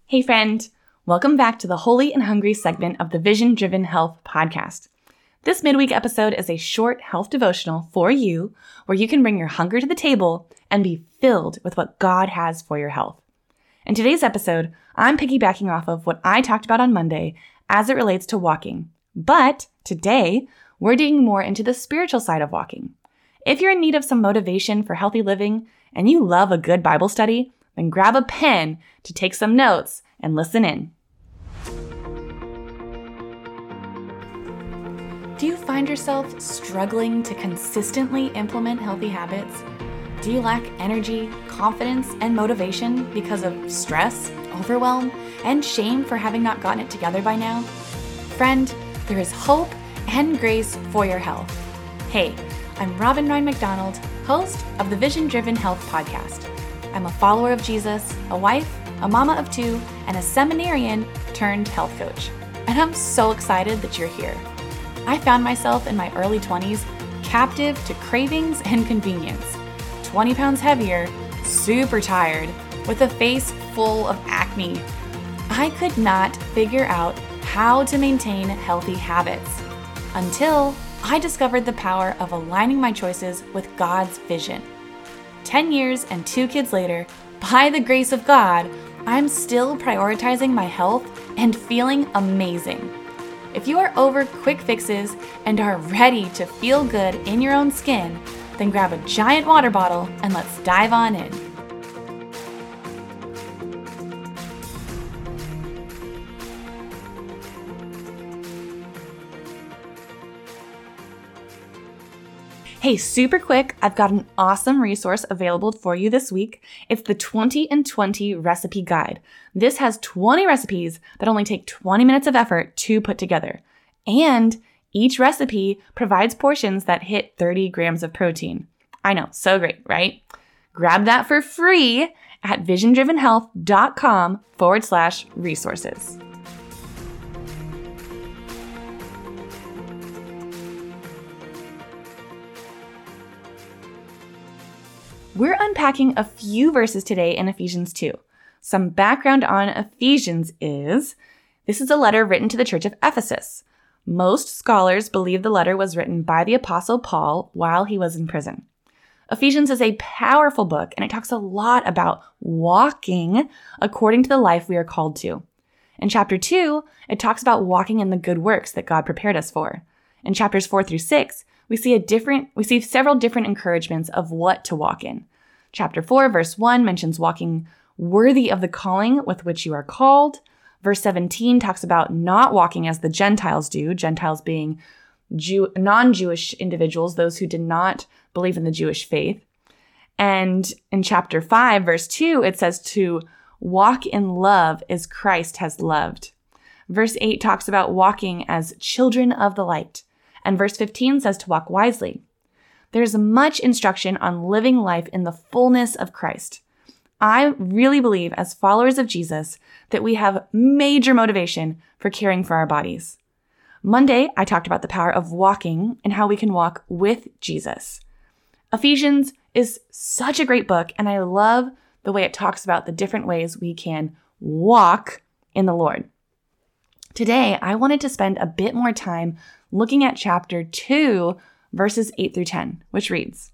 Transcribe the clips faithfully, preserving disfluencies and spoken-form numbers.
Hey friend, welcome back to the Holy and Hungry segment of the Vision Driven Health podcast. This midweek episode is a short health devotional for you where you can bring your hunger to the table and be filled with what God has for your health. In today's episode, I'm piggybacking off of what I talked about on Monday as it relates to walking. But today, we're digging more into the spiritual side of walking. If you're in need of some motivation for healthy living and you love a good Bible study, then grab a pen to take some notes and listen in. Do you find yourself struggling to consistently implement healthy habits? Do you lack energy, confidence, and motivation because of stress, overwhelm, and shame for having not gotten it together by now? Friend, there is hope and grace for your health. Hey, I'm Robin Ryan McDonald, host of the Vision Driven Health podcast. I'm a follower of Jesus, a wife, a mama of two, and a seminarian turned health coach. And I'm so excited that you're here. I found myself in my early twenties captive to cravings and convenience, twenty pounds heavier, super tired, with a face full of acne. I could not figure out how to maintain healthy habits until I discovered the power of aligning my choices with God's vision. ten years and two kids later, by the grace of God, I'm still prioritizing my health and feeling amazing. If you are over quick fixes and are ready to feel good in your own skin, then grab a giant water bottle and let's dive on in. Hey, super quick, I've got an awesome resource available for you this week. It's the twenty and twenty recipe guide. This has twenty recipes that only take twenty minutes of effort to put together. And each recipe provides portions that hit thirty grams of protein. I know, so great, right? Grab that for free at visiondrivenhealth.com forward slash resources. We're unpacking a few verses today in Ephesians two. Some background on Ephesians is, this is a letter written to the church of Ephesus. Most scholars believe the letter was written by the Apostle Paul while he was in prison. Ephesians is a powerful book, and it talks a lot about walking according to the life we are called to. In chapter two, it talks about walking in the good works that God prepared us for. In chapters four through six, we see a different, we see several different encouragements of what to walk in. Chapter four, verse one mentions walking worthy of the calling with which you are called. Verse seventeen talks about not walking as the Gentiles do, Gentiles being Jew, non-Jewish individuals, those who did not believe in the Jewish faith. And in chapter five, verse two, it says to walk in love as Christ has loved. Verse eight talks about walking as children of the light. And verse fifteen says to walk wisely. There's much instruction on living life in the fullness of Christ. I really believe as followers of Jesus that we have major motivation for caring for our bodies. Monday, I talked about the power of walking and how we can walk with Jesus. Ephesians is such a great book, and I love the way it talks about the different ways we can walk in the Lord. Today, I wanted to spend a bit more time looking at chapter two, verses eight through ten, which reads,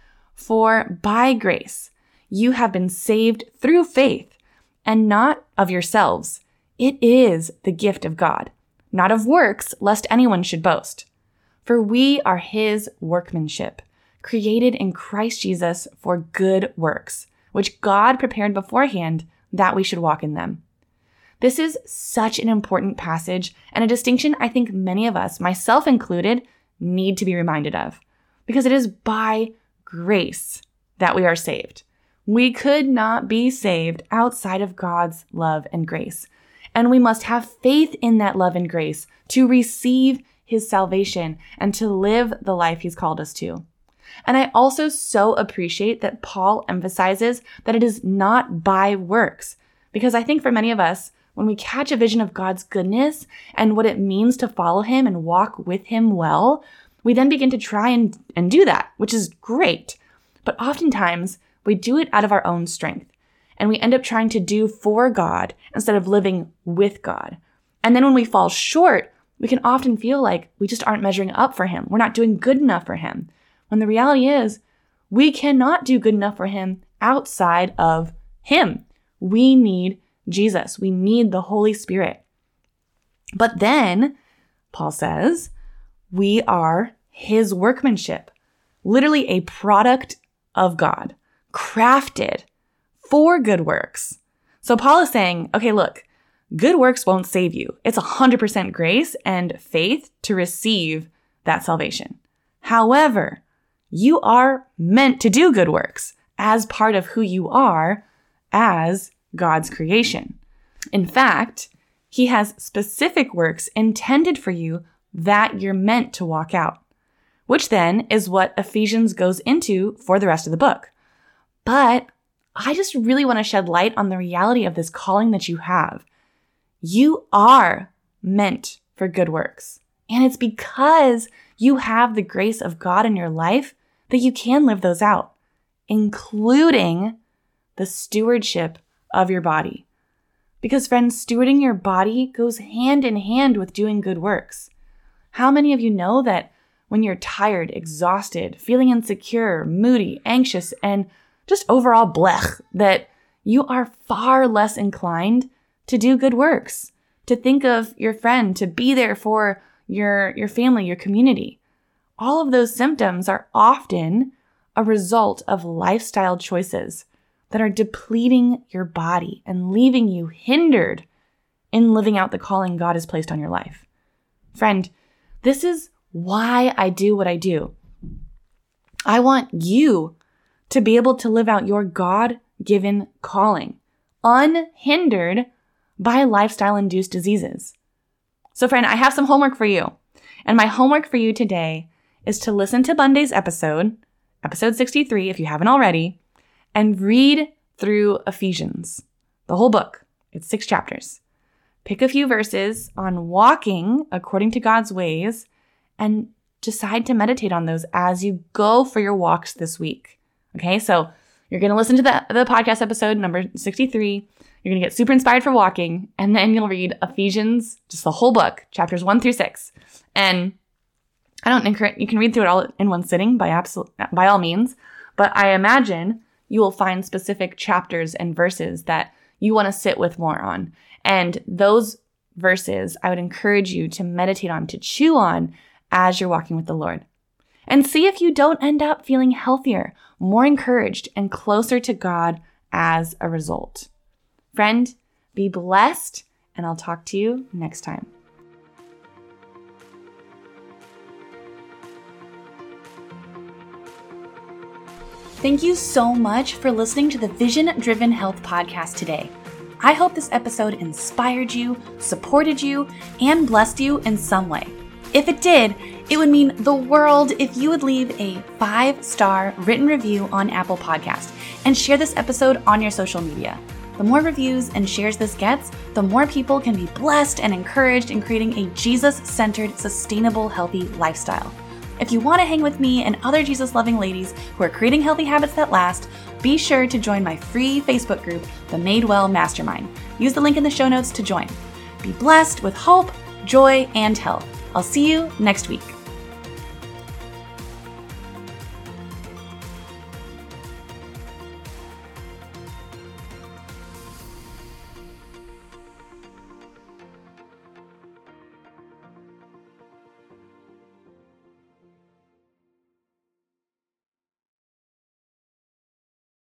"For by grace you have been saved through faith, and not of yourselves. It is the gift of God, not of works, lest anyone should boast. For we are his workmanship, created in Christ Jesus for good works, which God prepared beforehand that we should walk in them." This is such an important passage and a distinction I think many of us, myself included, need to be reminded of, because it is by grace that we are saved. We could not be saved outside of God's love and grace, and we must have faith in that love and grace to receive his salvation and to live the life he's called us to. And I also so appreciate that Paul emphasizes that it is not by works, because I think for many of us, when we catch a vision of God's goodness and what it means to follow him and walk with him well, we then begin to try and, and do that, which is great. But oftentimes, we do it out of our own strength. and we end up trying to do for God instead of living with God. And then when we fall short, we can often feel like we just aren't measuring up for him. We're not doing good enough for him. When the reality is, we cannot do good enough for him outside of him. We need Jesus. We need the Holy Spirit. But then, Paul says, we are his workmanship, literally a product of God, crafted for good works. So Paul is saying, okay, look, good works won't save you. It's one hundred percent grace and faith to receive that salvation. However, you are meant to do good works as part of who you are as God's creation. In fact, he has specific works intended for you that you're meant to walk out, which then is what Ephesians goes into for the rest of the book. But I just really want to shed light on the reality of this calling that you have. You are meant for good works. And it's because you have the grace of God in your life that you can live those out, including the stewardship of your body. Because friends, stewarding your body goes hand in hand with doing good works. How many of you know that when you're tired, exhausted, feeling insecure, moody, anxious, and just overall blech, that you are far less inclined to do good works, to think of your friend, to be there for your, your family, your community? All of those symptoms are often a result of lifestyle choices that are depleting your body and leaving you hindered in living out the calling God has placed on your life. Friend, this is why I do what I do. I want you to be able to live out your God-given calling, unhindered by lifestyle-induced diseases. So friend, I have some homework for you. And my homework for you today is to listen to Monday's episode, episode sixty-three, if you haven't already, and read through Ephesians, the whole book. It's six chapters. Pick a few verses on walking according to God's ways and decide to meditate on those as you go for your walks this week. Okay, so you're going to listen to the, the podcast episode number sixty-three. You're going to get super inspired for walking, and then you'll read Ephesians, just the whole book, chapters one through six. And I don't encourage, you can read through it all in one sitting by absolute, by all means, but I imagine you will find specific chapters and verses that you want to sit with more on. And those verses, I would encourage you to meditate on, to chew on as you're walking with the Lord. And see if you don't end up feeling healthier, more encouraged, and closer to God as a result. Friend, be blessed, and I'll talk to you next time. Thank you so much for listening to the Vision Driven Health Podcast today. I hope this episode inspired you, supported you, and blessed you in some way. If it did, it would mean the world if you would leave a five-star written review on Apple Podcast and share this episode on your social media. The more reviews and shares this gets, the more people can be blessed and encouraged in creating a Jesus-centered, sustainable, healthy lifestyle. If you want to hang with me and other Jesus-loving ladies who are creating healthy habits that last, be sure to join my free Facebook group, the Madewell Mastermind. Use the link in the show notes to join. Be blessed with hope, joy, and health. I'll see you next week.